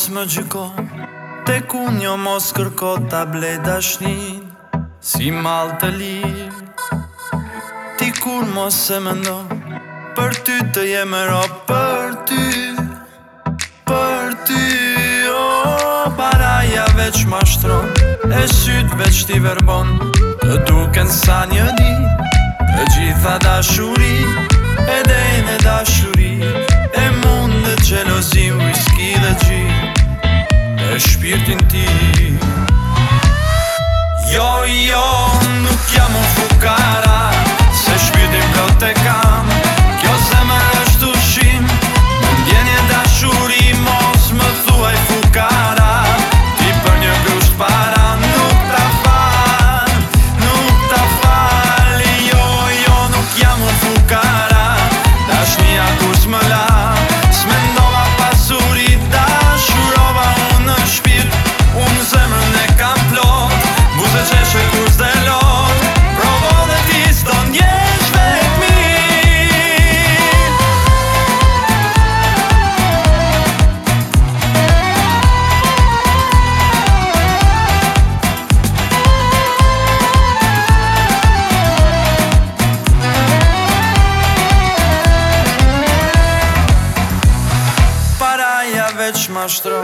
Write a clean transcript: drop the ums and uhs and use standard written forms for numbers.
mos më gjyko, tek unë jo mos kërko ta blej dashnin, si mal të lirë. Ti kur mos e mendo, për ty të jem e ro, për ty, paraja veç mashtron, e syt veç ti verbon, të duken sa një dit, të gjitha dashuri, e dejnë e dashuri, e mundë gjelozi, whisky dhe gjit, e shpirtin ti. Jo, nuk jam unë fukara, se shpirtin plot e kam, kjo zemër është ushim, më ndjenje dashuri, mos më thuaj fukara, ti për një grusht para nuk ta fal, jo, nuk jam unë fukara, dashnia kur s'më la, s'mendova pasuri, dashurova unë në shpirt, unë zemrën e kam plot, buze qeshe kur s'delot, provo dhe ti s'do ndjesh vet mirë. Paraja veç mashtron,